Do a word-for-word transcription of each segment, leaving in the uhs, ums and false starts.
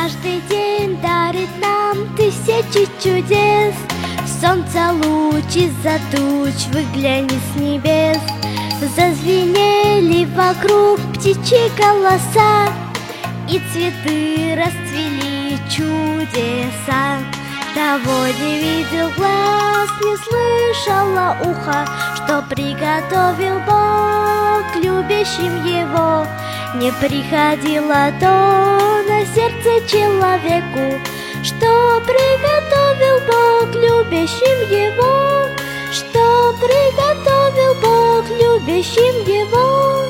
Каждый день дарит нам тысячи чудес. Солнце луч из-за туч выглянет с небес. Зазвенели вокруг птичьи голоса, и цветы расцвели чудеса. Того не видел глаз, не слышало ухо, что приготовил Бог любящим его. Не приходило то на сердце человеку, что приготовил Бог любящим его, что приготовил Бог любящим его.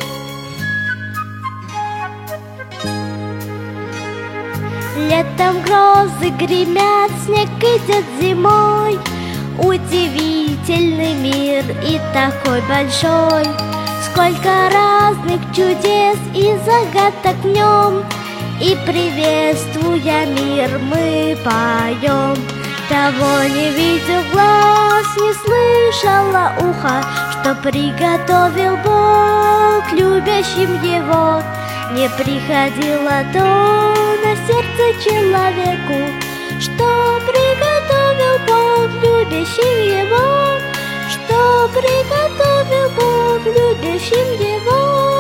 Летом грозы гремят, снег идет зимой. Удивительный мир и такой большой. Сколько разных чудес и загадок в нем, и приветствуя мир мы поем. Того не видел глаз, не слышало ухо, что приготовил Бог любящим его. Не приходило то на сердце человеку, что приготовил Бог любящим его, что приготовил Бог любящим его.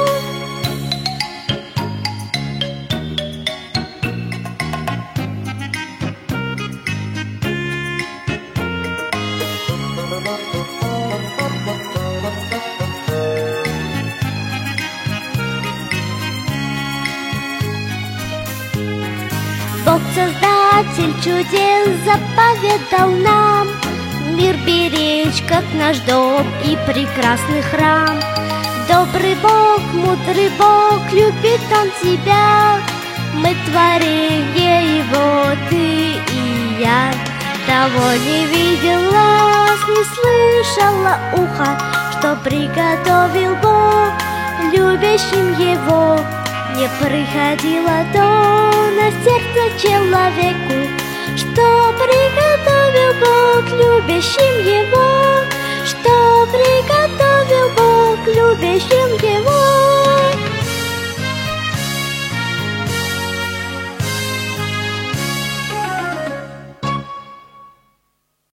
Бог, Создатель чудес, заповедал нам мир беречь, как наш дом и прекрасный храм. Добрый Бог, мудрый Бог, любит Он тебя. Мы творение Его, ты и я. Того не видел глаз, не слышало ухо, что приготовил Бог любящим Его. Не приходило то на сердце человеку, что приготовил Бог любящим его.